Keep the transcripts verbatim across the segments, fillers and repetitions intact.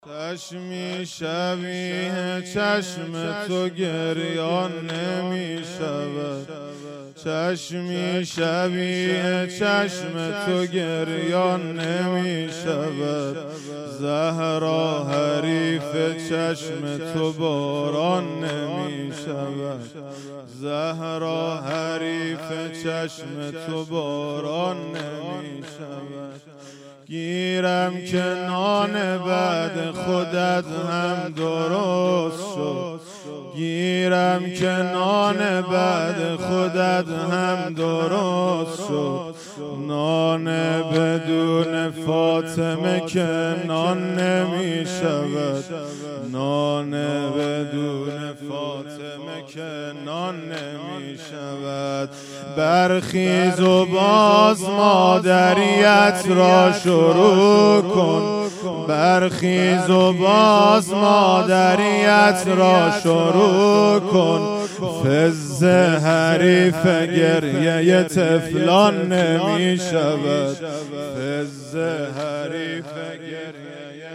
چشمی شبیه چشم تو گریان نمی شود، چشمی شبیه چشم تو گریان نمی شود. زهرا حریف چشم تو باران نمی شود، زهرا حریف چشم تو باران نمی شود. گیرم که نان بعد خودت هم درست شد، گیرم که نان بعد خودت هم درست شد. نان بدون فاطمه که نان نمی شود، نان بدون فاطمه که نان نمی شود. برخیز و باز مادریت را شروع کن، برخیز و باز مادریت را شروع کن. فز حریف گریه طفلان نمی شود، فز حریف گریه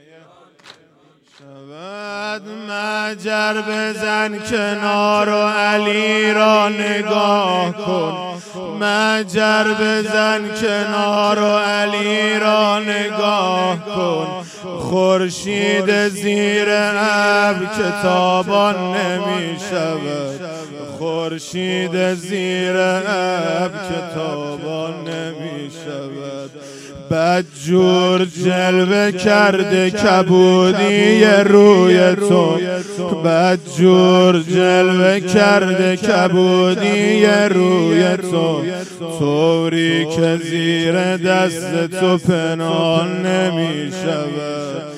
شود. مجر بزن کنار و علی را نگاه کن، مجر بزن کنار و علی را نگاه کن. خورشید زیر ابر کتابان نمی شود، خورشید زیر ابر کتابان نمی شود. بدجور جلوه کرده کبودی روی تو، بدجور جلوه کرده کبودی روی تو. طوری که زیر دست تو پنهان نمی شود.